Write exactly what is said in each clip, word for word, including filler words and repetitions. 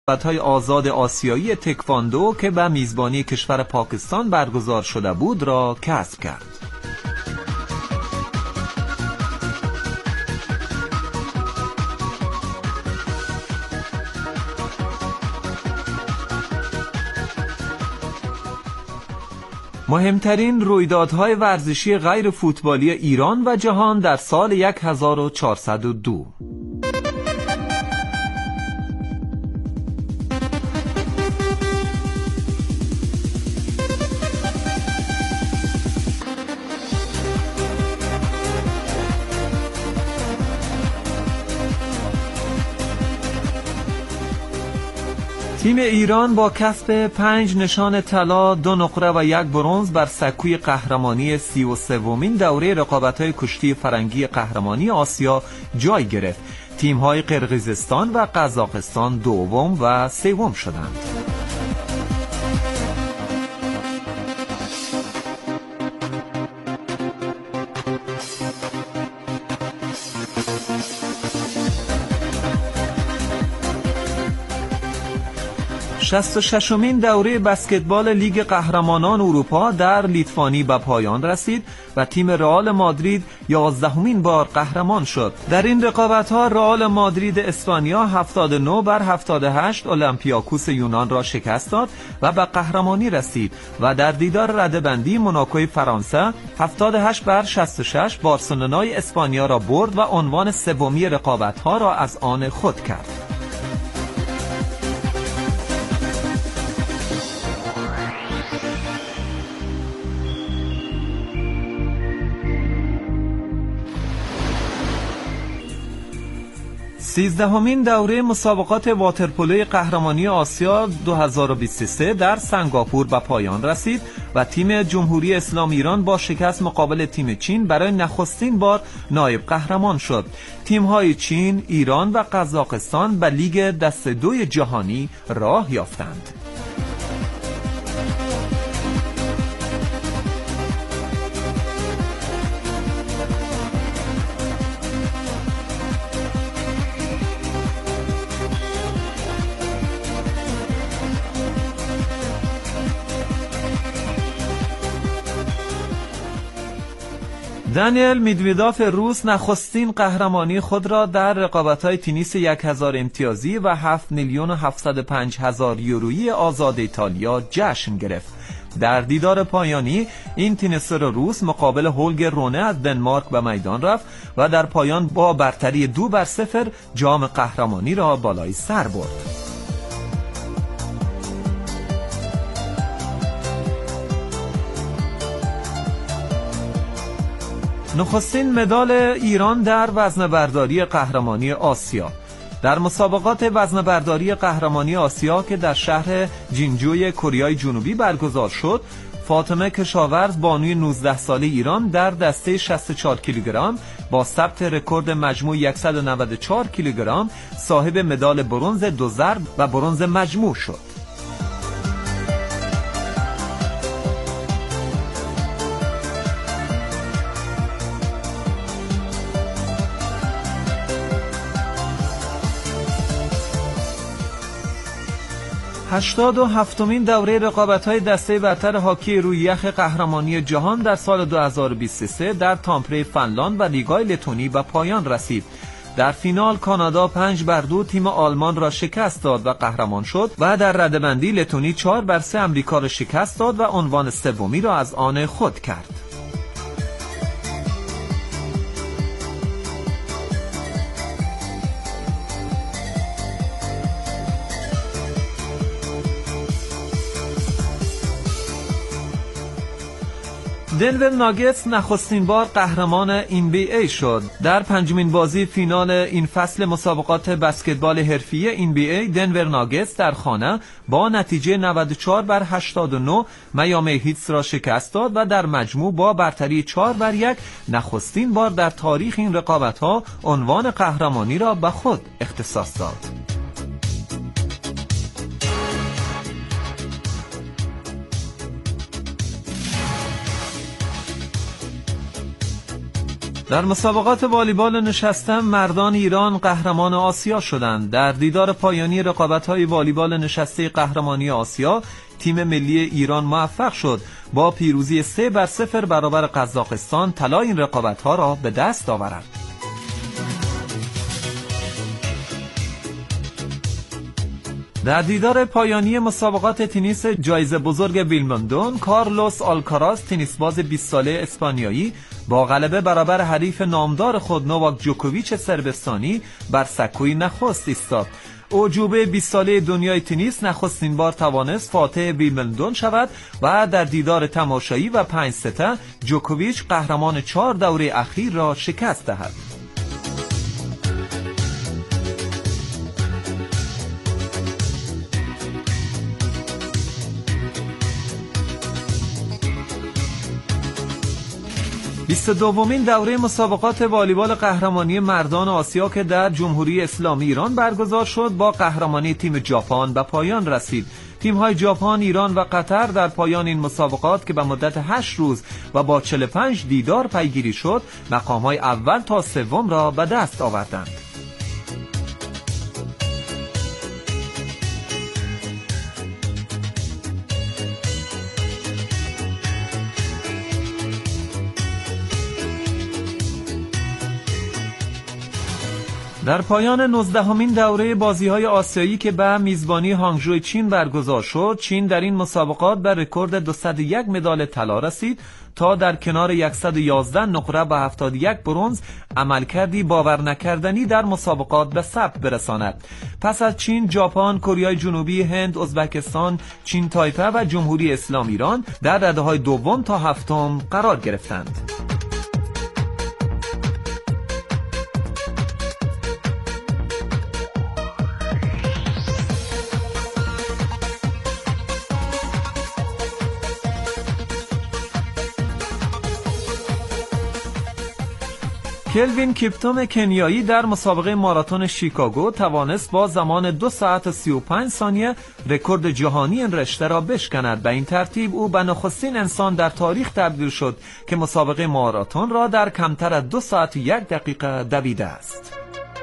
رقابت‌های آزاد آسیایی تکواندو که به میزبانی کشور پاکستان برگزار شده بود را کسب کرد. مهمترین رویدادهای ورزشی غیر فوتبالی ایران و جهان در سال هزار و چهارصد و دو. تیم ایران با کسب پنج نشان طلا، دو نقره و یک برنز بر سکوی قهرمانی سی و سومین دوره رقابت‌های کشتی فرنگی قهرمانی آسیا جای گرفت. تیم‌های قرقیزستان و قزاقستان دوم و سوم شدند. شصت و ششمین دوره بسکتبال لیگ قهرمانان اروپا در لیتوانی به پایان رسید و تیم رئال مادرید یازدهمین بار قهرمان شد. در این رقابت‌ها رئال مادرید اسپانیا هفتاد و نه بر هفتاد و هشت اولمپیاکوس یونان را شکست داد و به قهرمانی رسید و در دیدار رده‌بندی موناکوی فرانسه هفتاد و هشت بر شصت و شش بارسلونای اسپانیا را برد و عنوان سومی رقابت‌ها را از آن خود کرد. سیزدهمین دوره مسابقات واترپولوی قهرمانی آسیا دو هزار و بیست و سه در سنگاپور به پایان رسید و تیم جمهوری اسلامی ایران با شکست مقابل تیم چین برای نخستین بار نایب قهرمان شد. تیم‌های چین، ایران و قزاقستان به لیگ دسته دوی جهانی راه یافتند. دانیل میدویدوف روس نخستین قهرمانی خود را در رقابت‌های تنیس یک هزار امتیازی و هفت میلیون و هفتصد و پنج هزار یورویی آزاد ایتالیا جشن گرفت. در دیدار پایانی این تنیسور روس مقابل هولگر رونه از دنمارک به میدان رفت و در پایان با برتری دو بر صفر جام قهرمانی را بالای سر برد. نخستین مدال ایران در وزنه‌برداری قهرمانی آسیا. در مسابقات وزنه‌برداری قهرمانی آسیا که در شهر جینجوی کره جنوبی برگزار شد، فاطمه کشاورز بانوی نوزده ساله ایران در دسته شصت و چهار کیلوگرم با ثبت رکورد مجموع صد و نود و چهار کیلوگرم صاحب مدال برنز دو ضرب و برنز مجموع شد. هشتاد و هفتمین دوره رقابت‌های دسته برتر هاکی روی یخ قهرمانی جهان در سال دو هزار و بیست و سه در تامپره فنلاند و ریگای لتونی به پایان رسید. در فینال کانادا پنج بر دو تیم آلمان را شکست داد و قهرمان شد و در رده‌بندی لتونی چهار بر سه امریکا را شکست داد و عنوان سومی را از آن خود کرد. دنور ناگتس نخستین بار قهرمان این بی ای شد. در پنجمین بازی فینال این فصل مسابقات بسکتبال حرفی این بی ای دنور ناگتس در خانه با نتیجه نود و چهار بر هشتاد و نه میامی هیتس را شکست داد و در مجموع با برتری چهار بر یک نخستین بار در تاریخ این رقابت‌ها عنوان قهرمانی را به خود اختصاص داد. در مسابقات والیبال نشسته مردان ایران قهرمان آسیا شدند. در دیدار پایانی رقابت‌های والیبال نشسته قهرمانی آسیا، تیم ملی ایران موفق شد با پیروزی سه بر صفر برابر قزاقستان طلا این رقابت‌ها را به دست آورد. در دیدار پایانی مسابقات تنیس جایزه بزرگ ویمبلدون، کارلوس آلکاراز تنیسباز بیست ساله اسپانیایی با غلبه برابر حریف نامدار خود نوواک جوکوویچ صربستانی بر سکوی نخست ایستاد. اعجوبه بیست ساله دنیای تنیس نخستین بار توانست فاتح ویمبلدون شود و در دیدار تماشایی و پنج سته جوکوویچ قهرمان چهار دوره اخیر را شکست دهد. بیست و دومین دوره مسابقات والیبال قهرمانی مردان آسیا که در جمهوری اسلامی ایران برگزار شد با قهرمانی تیم ژاپن به پایان رسید. تیم‌های ژاپن، ایران و قطر در پایان این مسابقات که به مدت هشت روز و با چهل و پنج دیدار پیگیری شد، مقام‌های اول تا سوم را به دست آوردند. در پایان نوزدهمین دوره بازی‌های آسیایی که به میزبانی هانگژو چین برگزار شد، چین در این مسابقات به رکورد دویست و یک مدال طلا رسید تا در کنار صد و یازده نقره و هفتاد و یک برنز عملکردی باور نکردنی در مسابقات به ثبت برساند. پس از چین، ژاپن، کره جنوبی، هند، ازبکستان، چین تایپه و جمهوری اسلامی ایران در رده‌های دوم تا هفتم قرار گرفتند. کلوین کیپتوم کنیایی در مسابقه ماراتون شیکاگو توانست با زمان دو ساعت و سی و پنج ثانیه رکورد جهانی این رشته را بشکند. به این ترتیب او به نخستین انسان در تاریخ تبدیل شد که مسابقه ماراتون را در کمتر از دو ساعت و یک دقیقه دویده است.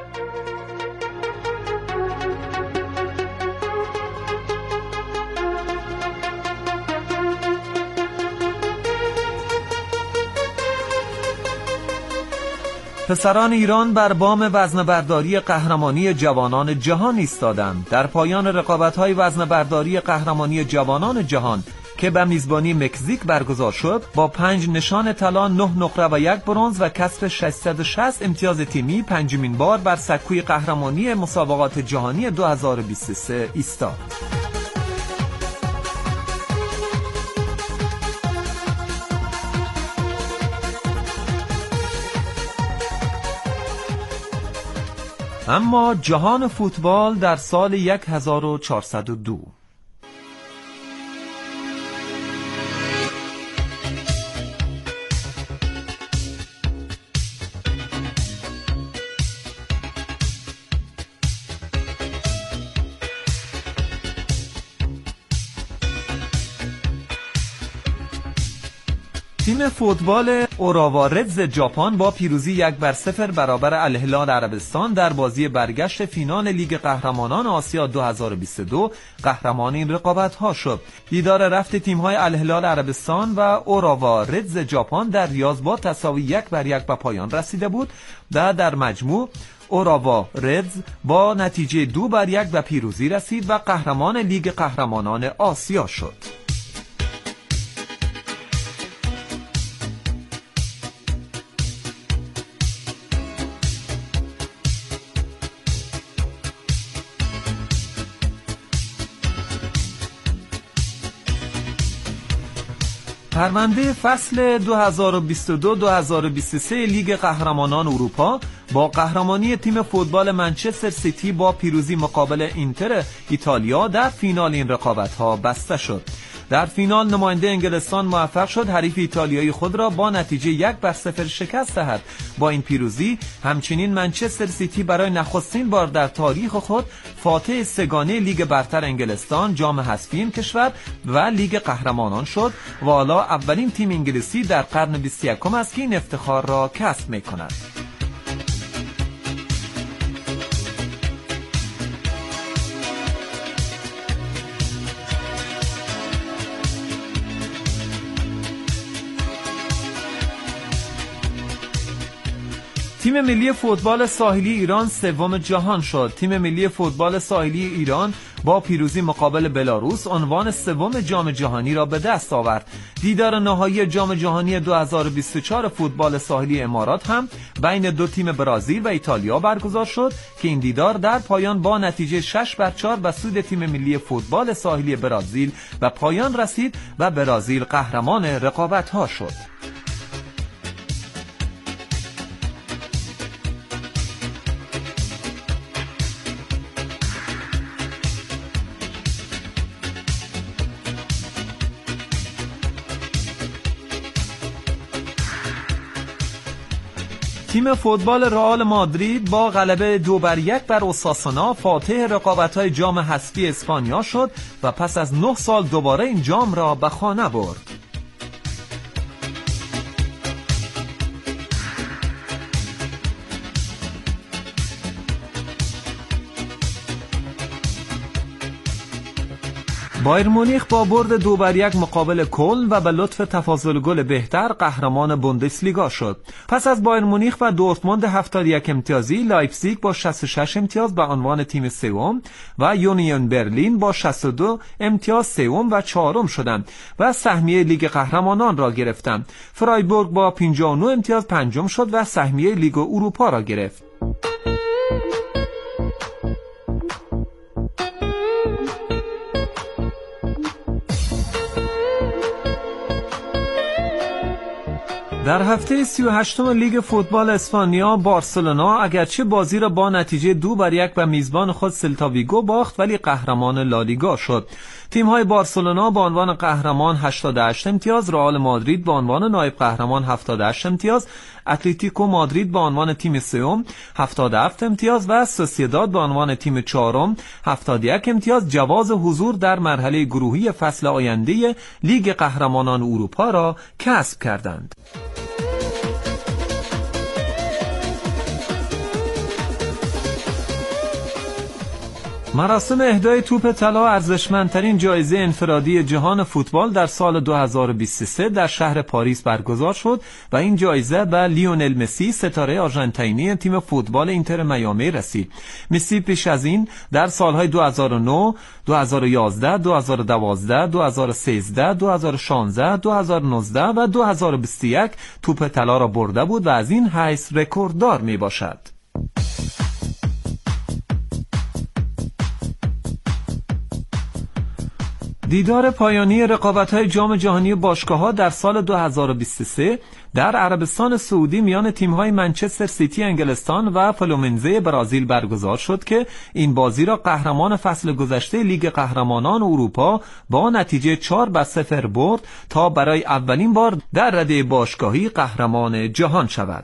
پسران ایران بر بام وزنه‌برداری قهرمانی جوانان جهان ایستادند. در پایان رقابت‌های وزنه‌برداری قهرمانی جوانان جهان که به میزبانی مکزیک برگزار شد، با پنج نشان طلا، نه نقره و یک برنز و کسب ششصد و شصت امتیاز تیمی پنجمین بار بر سکوی قهرمانی مسابقات جهانی دو هزار و بیست و سه ایستاد. اما جهان فوتبال در سال هزار و چهارصد و دو. تیم فوتبال اوراوا ردز ژاپن با پیروزی یک بر صفر برابر الهلال عربستان در بازی برگشت فینال لیگ قهرمانان آسیا دو هزار و بیست و دو قهرمان این رقابت‌ها شد. دیدار رفت تیم‌های الهلال عربستان و اوراوا ردز ژاپن در ریاض با تساوی یک بر یک به پایان رسیده بود و در مجموع اوراوا ردز با نتیجه دو بر یک به پیروزی رسید و قهرمان لیگ قهرمانان آسیا شد. پرونده فصل دو هزار و بیست و دو دو هزار و بیست و سه لیگ قهرمانان اروپا با قهرمانی تیم فوتبال منچستر سیتی با پیروزی مقابل اینتر ایتالیا در فینال این رقابت‌ها بسته شد. در فینال نماینده انگلستان موفق شد حریف ایتالیایی خود را با نتیجه یک بر صفر شکست دهد. با این پیروزی همچنین منچستر سیتی برای نخستین بار در تاریخ خود فاتح سگانه لیگ برتر انگلستان، جام حذفی این کشور و لیگ قهرمانان شد و حالا اولین تیم انگلیسی در قرن بیست و یکم است که این افتخار را کسب می‌کند. تیم ملی فوتبال ساحلی ایران سوم جهان شد. تیم ملی فوتبال ساحلی ایران با پیروزی مقابل بلاروس عنوان سوم جام جهانی را به دست آورد. دیدار نهایی جام جهانی دو هزار و بیست و چهار فوتبال ساحلی امارات هم بین دو تیم برزیل و ایتالیا برگزار شد که این دیدار در پایان با نتیجه شش بر چهار به سود تیم ملی فوتبال ساحلی برزیل و پایان رسید و برزیل قهرمان رقابت‌ها شد. تیم فوتبال رئال مادرید با غلبه دو بر یک بر اوساسونا فاتح رقابت‌های جام حذفی اسپانیا شد و پس از نه سال دوباره این جام را به خانه برد. بایر مونیخ با برد دو بر یک مقابل کلن و به لطف تفاضل گل بهتر قهرمان بوندسلیگا شد. پس از بایر مونیخ و دورتموند هفتاد و یک امتیازی، لایپزیگ با شصت و شش امتیاز به عنوان تیم سوم و یونیون برلین با شصت و دو امتیاز سوم و چهارم شدند و سهمیه لیگ قهرمانان را گرفتند. فرایبورگ با پنجاه و نه امتیاز پنجم شد و سهمیه لیگ اروپا را گرفت. در هفته سی و هشتم لیگ فوتبال اسپانیا بارسلونا اگرچه بازی را با نتیجه دو بر یک به میزبان خود سلتا ویگو باخت ولی قهرمان لالیگا شد. تیم‌های بارسلونا با عنوان قهرمان هشتاد و هشت امتیاز، رئال مادرید با عنوان نایب قهرمان هفتاد و هشت امتیاز، اتلتیکو مادرید با عنوان تیم سوم هفتاد و هفت امتیاز و سوسییداد با عنوان تیم چهارم هفتاد و یک امتیاز جواز حضور در مرحله گروهی فصل آینده لیگ قهرمانان اروپا را کسب کردند. مراسم اهدای توپ طلا ارزشمندترین جایزه انفرادی جهان فوتبال در سال دو هزار و بیست و سه در شهر پاریس برگزار شد و این جایزه به لیونل مسی ستاره آرژانتینی تیم فوتبال اینتر میامی رسید. مسی پیش از این در سالهای دو هزار و نه، دو هزار و یازده، دو هزار و دوازده، دو هزار و سیزده، دو هزار و شانزده، دو هزار و نوزده و دو هزار و بیست و یک توپ طلا را برده بود و از این حیث رکورددار می باشد. دیدار پایانی رقابت‌های جام جهانی باشگاه‌ها در سال دو هزار و بیست و سه در عربستان سعودی میان تیم‌های منچستر سیتی انگلستان و فلومنزه برزیل برگزار شد که این بازی را قهرمان فصل گذشته لیگ قهرمانان اروپا با نتیجه چهار بر صفر برد تا برای اولین بار در رده باشگاهی قهرمان جهان شود.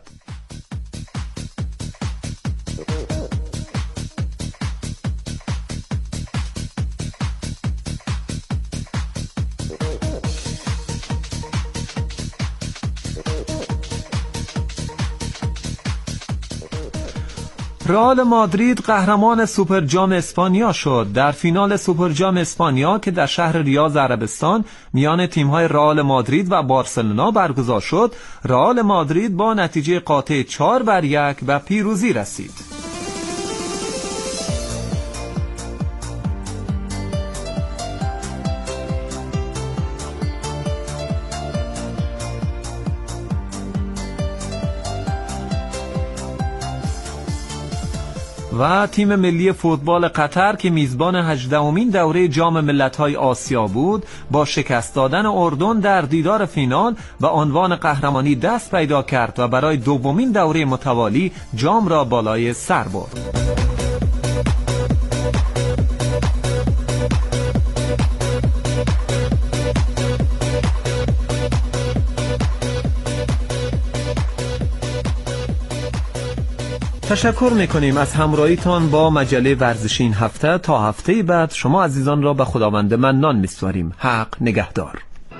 رئال مادرید قهرمان سوپر جام اسپانیا شد. در فینال سوپر جام اسپانیا که در شهر ریاض عربستان میان تیم‌های رئال مادرید و بارسلونا برگزار شد، رئال مادرید با نتیجه قاطع چهار بر یک به پیروزی رسید. و تیم ملی فوتبال قطر که میزبان هجدهمین دوره جام ملت‌های آسیا بود با شکست دادن اردن در دیدار فینال به عنوان قهرمانی دست پیدا کرد و برای دومین دوره متوالی جام را بالای سر برد. تشکر میکنیم از همراهیتان با مجله ورزشی این هفته. تا هفته بعد شما عزیزان را به خداوند منان میسپاریم. حق نگهدار.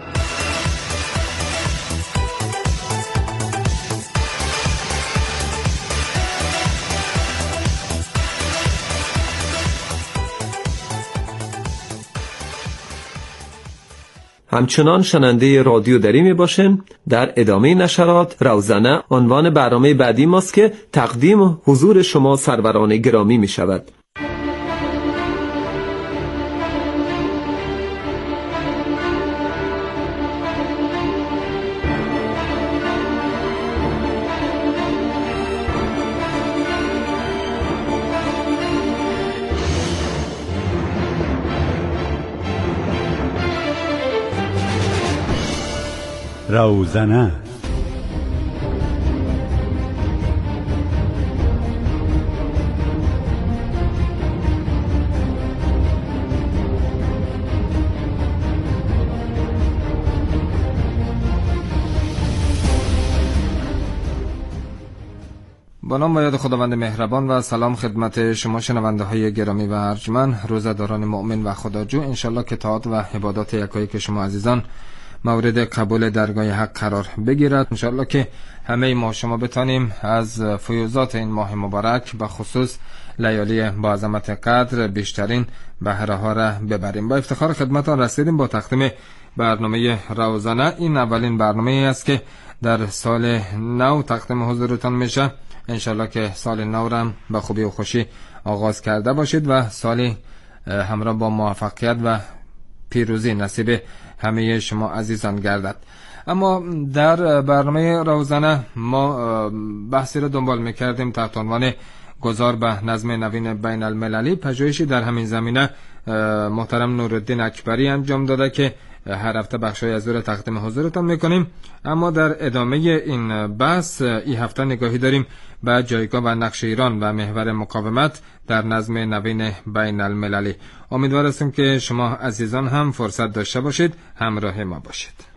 همچنان شننده رادیو دری می باشین. در ادامه نشرات روزنه عنوان برنامه بعدی ماست که تقدیم حضور شما سروران گرامی می شود. روزنه با نام و یاد خداوند مهربان و سلام خدمت شما شنونده های گرامی و ارجمند، روزه‌داران مؤمن و خداجو. انشالله که طاعات و عبادات یکایی که شما عزیزان مورد قبول درگاه حق قرار بگیرد. انشالله که همه ما شما بتانیم از فیوزات این ماه مبارک به خصوص لیالی با عظمت قدر بیشترین بهره ها را ببریم. با افتخار خدمتان رسیدیم با تقدیم برنامه روزانه. این اولین برنامه است که در سال نو تقدیم حضورتان میشه. انشالله که سال نو را به خوبی و خوشی آغاز کرده باشید و سالی همراه با موفقیت و پیروزی نصیب همه شما عزیزان گردد. اما در برنامه روزانه ما بحثی را دنبال میکردیم تحت عنوان گذار به نظم نوین بین المللی. پژوهشی در همین زمینه محترم نورالدین اکبری انجام داده که هر هفته بخشای از او را تقدیم حضورتان میکنیم. اما در ادامه این بحث این هفته نگاهی داریم به جایگاه و نقش ایران و محور مقاومت در نظم نوین بین المللی. امیدوار هستیم که شما عزیزان هم فرصت داشته باشید همراه ما باشید.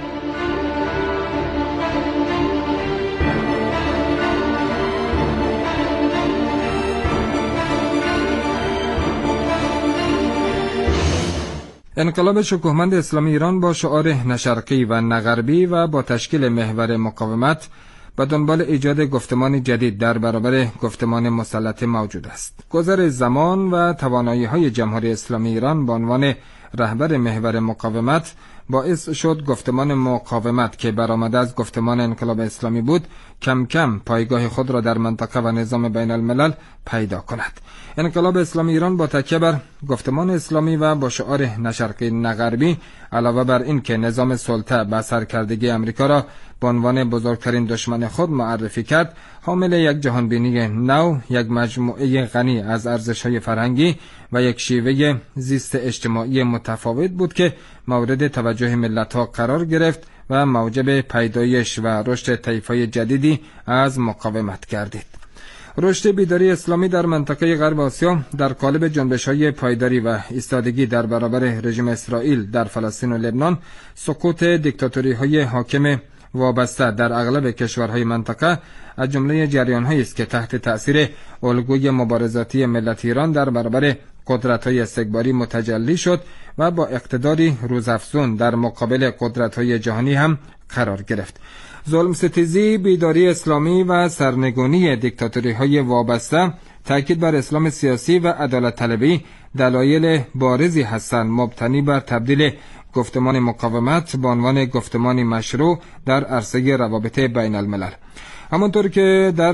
انقلاب شکوهمند اسلامی ایران با شعار نه شرقی و نه غربی و با تشکیل محور مقاومت به دنبال ایجاد گفتمان جدید در برابر گفتمان مسلط موجود است. گذر زمان و توانایی‌های جمهوری اسلامی ایران به عنوان رهبر محور مقاومت باعث شد گفتمان مقاومت که برآمده از گفتمان انقلاب اسلامی بود کم کم پایگاه خود را در منطقه و نظام بین الملل پیدا کند. انقلاب اسلامی ایران با تکیه بر گفتمان اسلامی و با شعار نه شرقی نه غربی علاوه بر این که نظام سلطه به سرکردگی امریکا را به عنوان بزرگترین دشمن خود معرفی کرد، حامل یک جهانبینی نو، یک مجموعه غنی از ارزش‌های فرهنگی و یک شیوه زیست اجتماعی متفاوت بود که مورد توجه ملت‌ها قرار گرفت و موجب پیدایش و رشد طیف‌های جدیدی از مقاومت گردید. رشد بیداری اسلامی در منطقه غرب آسیا در قالب جنبش‌های پایداری و ایستادگی در برابر رژیم اسرائیل در فلسطین و لبنان، سقوط دیکتاتوری‌های حاکم وابسته در اغلب کشورهای منطقه از جمله جریان‌هایی است که تحت تأثیر الگوی مبارزاتی ملت ایران در برابر قدرت‌های استکباری متجلی شد و با اقتداری روزافزون در مقابل قدرت‌های جهانی هم قرار گرفت. ظلم ستیزی، بیداری اسلامی و سرنگونی دیکتاتوری‌های وابسته، تاکید بر اسلام سیاسی و عدالت طلبی دلایل بارزی هستند مبتنی بر تبدیل گفتمان مقاومت به عنوان گفتمانی مشروع در عرصه روابط بین الملل. همانطور که در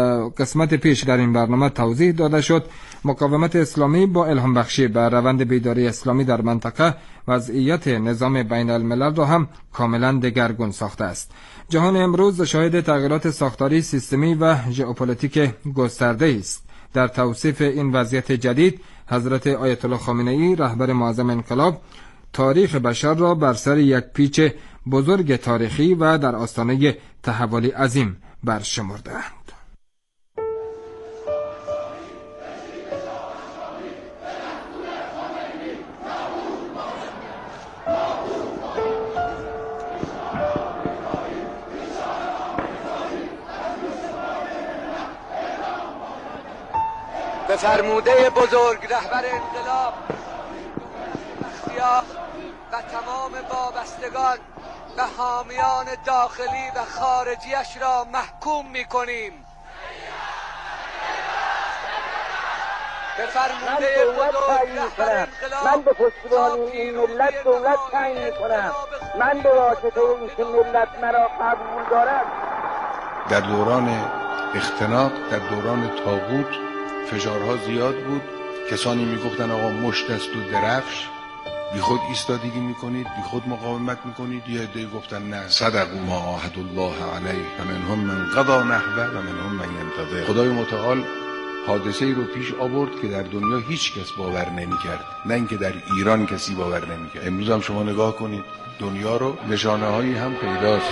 قسمت پیش در این برنامه توضیح داده شد، مقاومت اسلامی با الهام بخشی بر روند بیداری اسلامی در منطقه وضعیت نظام بین الملل را هم کاملا دگرگون ساخته است. جهان امروز شاهد تغییرات ساختاری، سیستمی و ژئوپلیتیک گسترده است. در توصیف این وضعیت جدید، حضرت آیت الله خامنه‌ای رهبر معظم انقلاب تاریخ بشر را بر سر یک پیچ بزرگ تاریخی و در آستانه تحولی عظیم برشمردند. به فرموده بزرگ رهبر انقلاب بختیار و تمام وابستگان و حامیان داخلی و خارجیش را محکوم می‌کنیم. به فرموده بزرگ رهبر انقلاب من به پشتیبانی این ملت دولت تعیین می‌کنم. من به واسطه اینکه ملت مرا قبول دارد. در دوران اختناق، در دوران طاغوت فشارها زیاد بود. کسانی میگفتن آقا مشت است و درفش، بی خود ایستادگی میکنید، بی خود مقاومت میکنید. یه عده گفتن نه، صدقوا ما عاهدوا الله علیه و منهم من قضا نحبه و منهم من ینتظر. خدای متعال حادثه ای رو پیش آورد که در دنیا هیچ کس باور نمیکرد، نه اینکه در ایران کسی باور نمیکرد. امروز هم شما نگاه کنید دنیا رو، نشانه هایی هم پیداست.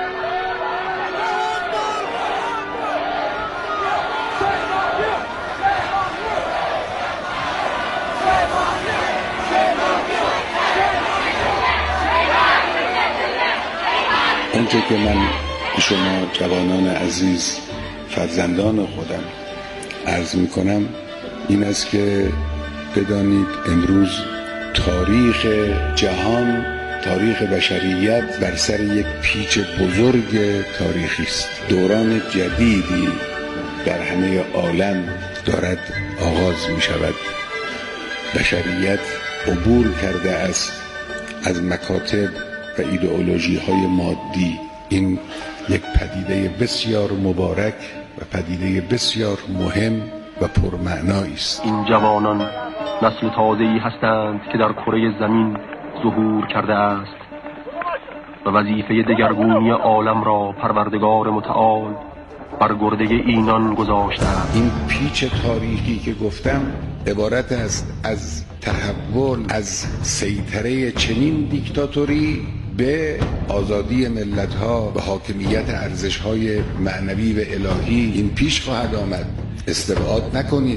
اونچه که من شما جوانان عزیز فرزندان خودم عرض می کنم این است که بدانید امروز تاریخ جهان، تاریخ بشریت بر سر یک پیچ بزرگ تاریخی است. دوران جدیدی در همه عالم دارد آغاز می شود. بشریت عبور کرده است از مکاتب و ایدئولوژی های مادی. این یک پدیده بسیار مبارک و پدیده بسیار مهم و پرمعنایی است. این جوانان نسل تازه‌ای هستند که در کره زمین ظهور کرده است و وظیفه دگرگونی عالم را پروردگار متعال بر گرده اینان گذاشته است. این پیچ تاریخی که گفتم عبارت است از تحول از سیطره چنین دیکتاتوری به آزادی ملت‌ها، به حاکمیت ارزش‌های معنوی و الهی. این پیش خواهد آمد، استبعاد نکنید.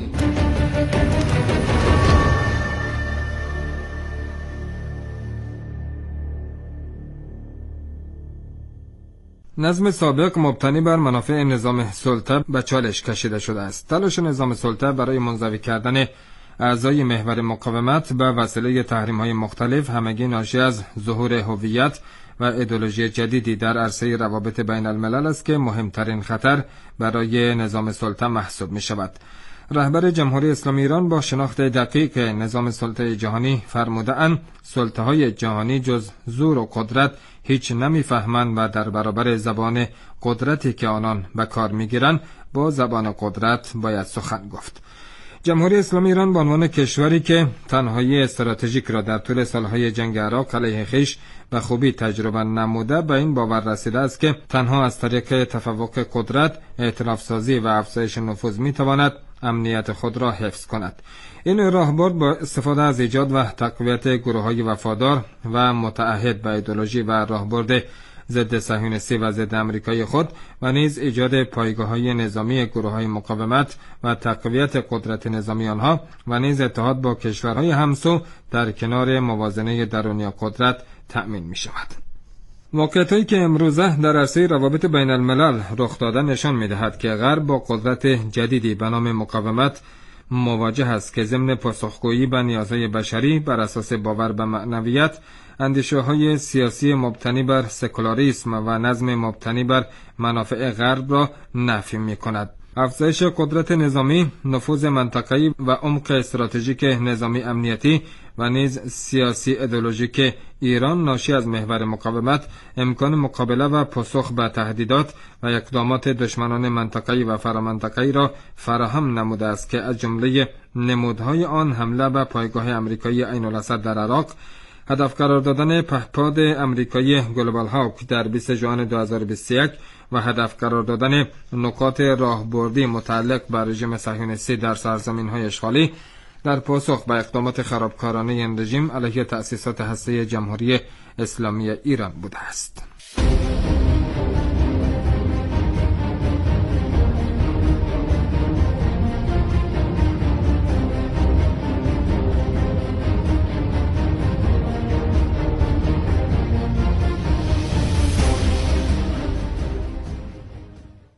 نظم سابق مبتنی بر منافع نظام سلطه به چالش کشیده شده است. تلاش نظام سلطه برای منزوی کردن اعضای محور مقاومت به وسیله تحریم‌های مختلف همگی ناشی از ظهور هویت و ایدئولوژی جدیدی در عرصه روابط بین الملل است که مهمترین خطر برای نظام سلطه محسوب می شود. رهبر جمهوری اسلامی ایران با شناخت دقیق نظام سلطه جهانی فرموده‌اند سلطه‌های جهانی جز زور و قدرت هیچ نمی‌فهمند و در برابر زبان قدرتی که آنان به کار می‌گیرند با زبان قدرت باید سخن گفت. جمهوری اسلامی ایران به عنوان کشوری که تنهایی استراتژیک را در طول سالهای جنگ عراق علیه خویش به خوبی تجربه نموده به این باور رسیده است که تنها از طریق تفوق قدرت، ائتلاف سازی و افزایش نفوذ می‌تواند امنیت خود را حفظ کند. این راهبرد با استفاده از ایجاد و تقویت گروه‌های وفادار و متعهد به ایدئولوژی و راهبرد ضد صهیونیستی و ضد آمریکایی خود و نیز ایجاد پایگاه‌های نظامی گروه‌های مقاومت و تقویت قدرت نظامی آنها و نیز اتحاد با کشورهای همسو در کنار موازنه درونی قدرت تأمین می‌شود. واقعیت‌هایی که امروزه در عرصه روابط بین الملل رخ داده نشان می‌دهد که غرب با قدرت جدیدی به نام مقاومت مواجه است که ضمن پاسخگویی به نیازهای بشری بر اساس باور به معنویت، اندیشه‌های سیاسی مبتنی بر سکولاریسم و نظم مبتنی بر منافع غرب را نفی می‌کند. افزایش قدرت نظامی، نفوذ منطقه‌ای و عمق استراتژیک نظامی امنیتی و نیز سیاسی ایدئولوژیک ایران ناشی از محور مقاومت امکان مقابله و پاسخ به تهدیدات و اقدامات دشمنان منطقه‌ای و فرامنطقه‌ای را فراهم نموده است که از جمله نمودهای آن حمله به پایگاه آمریکایی عین الاسد در عراق، هدف قرار دادن پهپاد آمریکایی گلوبال هاوک در بیست ژوئن دو هزار و بیست و یک و هدف قرار دادن نکات راهبردی متعلق به رژیم صهیونیستی در سرزمین‌های اشغالی در پاسخ به اقدامات خرابکارانه این رژیم علیه تأسیسات هسته‌ای جمهوری اسلامی ایران بوده است.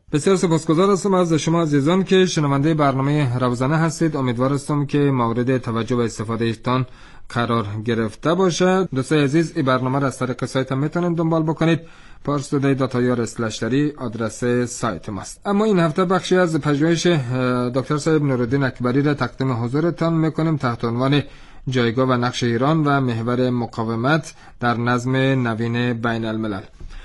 بسیار سپاسگزار هستم از شما عزیزان که شنونده برنامه روزانه هستید. امیدوار هستم که مورد توجه و استفاده ایتان قرار گرفته باشد. دوستای عزیز، این برنامه را از طریق سایت هم میتونید دنبال بکنید. پارس تودی دات آی آر اسلش دری آدرس سایت ماست. اما این هفته بخشی از پژوهش دکتر صاحب نورالدین اکبری را تقدیم حضورتان میکنیم تحت عنوان جایگاه و نقش ایران و محور مقاومت در نظم نوین بین الملل.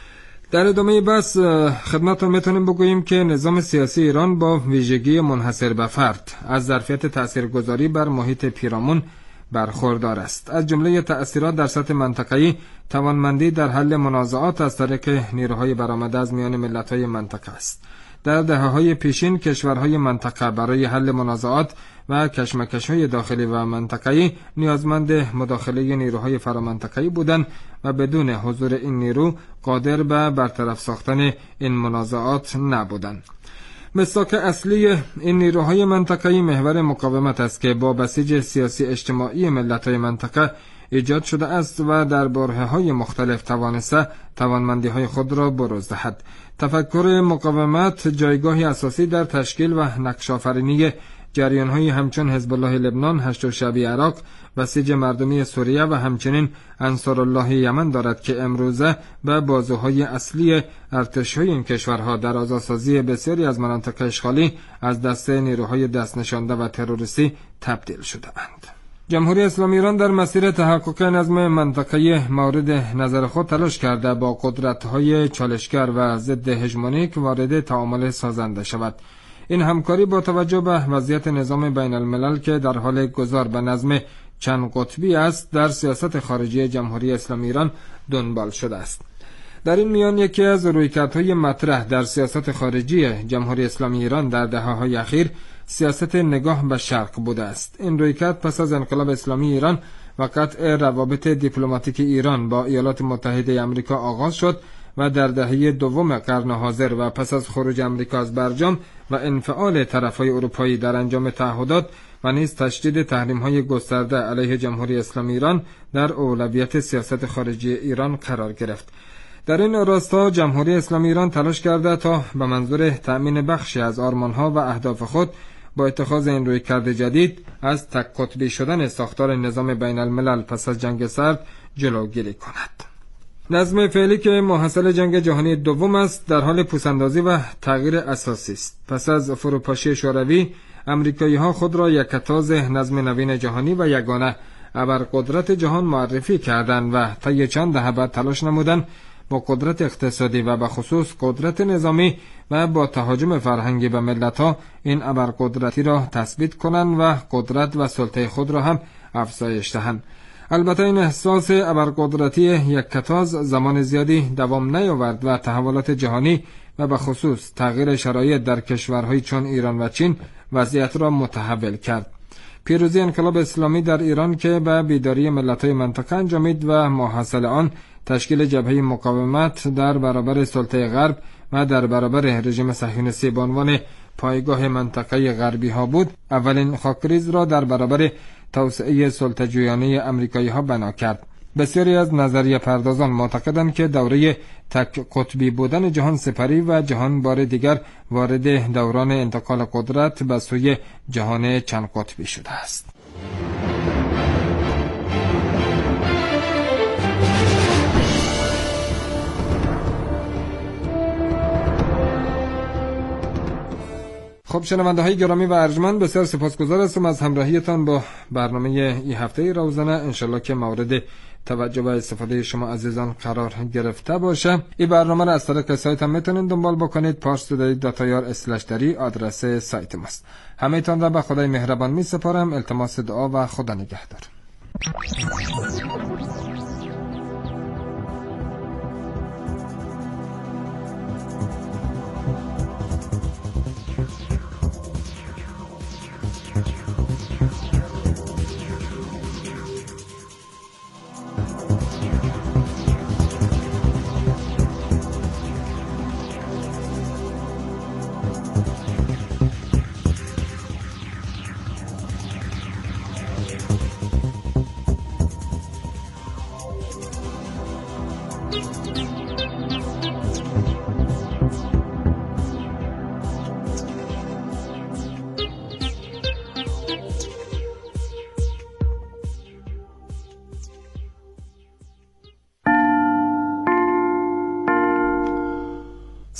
در ادامه بحث خدمتتون میتونیم بگوییم که نظام سیاسی ایران با ویژگی منحصر به فرد از ظرفیت تاثیرگذاری بر محیط پیرامون برخوردار است. از جمله تأثیرات در سطح منطقه‌ای، توانمندی در حل منازعات از طریق نیروهای برآمده از میان ملت‌های منطقه است. در دهه‌های پیشین کشورهای منطقه برای حل منازعات و کشمکش‌های داخلی و منطقه‌ای نیازمند مداخله نیروهای فرامنطقه‌ای بودند و بدون حضور این نیرو قادر به برطرف ساختن این منازعات نبودند. مصداق اصلی این نیروهای منطقه‌ای محور مقاومت است که با بسیج سیاسی اجتماعی ملت‌های منطقه ایجاد شده است و در برهه‌های مختلف توانسته توانمندی‌های خود را بروز دهد. تفکر مقاومت جایگاهی اساسی در تشکیل و نقش‌آفرینی جریان‌های همچون حزب الله لبنان، هشت شعبی عراق، بسیج مردمی سوریه و همچنین انصارالله یمن دارد که امروزه به بازوهای اصلی ارتش‌های این کشورها در آزادسازی بسیاری از مناطق اشغالی از دست نیروهای دست نشانده و تروریستی تبدیل شده‌اند. جمهوری اسلامی ایران در مسیر تحقق نظم منطقه‌ای مورد نظر خود تلاش کرده با قدرت‌های چالشگر و ضد هژمونیک وارد تعامل سازنده شود. این همکاری با توجه به وضعیت نظام بین الملل که در حال گذار به نظم چند قطبی است در سیاست خارجی جمهوری اسلامی ایران دنبال شده است. در این میان یکی از رویکردهای مطرح در سیاست خارجی جمهوری اسلامی ایران در دهه‌های اخیر سیاست نگاه به شرق بوده است. این رویکرد پس از انقلاب اسلامی ایران و قطع روابط دیپلماتیک ایران با ایالات متحده آمریکا آغاز شد و در دهه دوم قرن حاضر و پس از خروج آمریکا از برجام و انفعال طرفهای اروپایی در انجام تعهدات و نیز تشدید تحریم‌های گسترده علیه جمهوری اسلامی ایران در اولویت سیاست خارجی ایران قرار گرفت. در این راستا جمهوری اسلامی ایران تلاش کرده تا به منظور تأمین بخشی از آرمان‌ها و اهداف خود با اتخاذ این رویکرد جدید از تک قطبی شدن ساختار نظام بین الملل پس از جنگ سرد جلوگیری کند. نظم فعلی که محصل جنگ جهانی دوم است در حال پوساندازی و تغییر اساسی است. پس از فروپاشی شوروی، امریکایی‌ها خود را یکتاز نظم نوین جهانی و یگانه ابرقدرت جهان معرفی کردند و طی چند دهه بعد تلاش نمودند با قدرت اقتصادی و به خصوص قدرت نظامی و با تهاجم فرهنگی به ملت‌ها این ابرقدرتی را تثبیت کنند و قدرت و سلطه خود را هم افزایش دهند. البته این احساس ابرقدرتی یکتاز زمان زیادی دوام نیاورد و تحولات جهانی و به خصوص تغییر شرایط در کشورهای چون ایران و چین وضعیت را متحول کرد. پیروزی انقلاب اسلامی در ایران که به بیداری ملت‌های منطقه انجامید و محصل آن تشکیل جبهه مقاومت در برابر سلطه غرب و در برابر رژیم صهیونیستی به عنوان پایگاه منطقه غربی ها بود، اولین خاکریز را در برابر توسعه سلطه‌جویانه آمریکایی ها بنا کرد. بسیاری از نظریه پردازان معتقدند که دوره تک قطبی بودن جهان سپری و جهان بار دیگر وارد دوران انتقال قدرت به سوی جهان چند قطبی شده است. خب شنونده های گرامی و ارجمند، بسیار سپاسگزار هستم از همراهیتان با برنامه این هفته روزانه. انشالله که مورد توجه و استفاده شما عزیزان قرار گرفته باشه. این برنامه را از طریق سایت هم میتونید دنبال بکنید. پارس تودی دات آی آر اسلش دری آدرس سایت ماست. همه تان را به خدای مهربان می سپارم. التماس دعا و خدا نگهدار.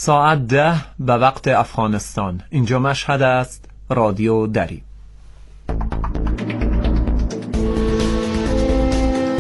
ساعت ده به وقت افغانستان. اینجا مشهد است، رادیو دری.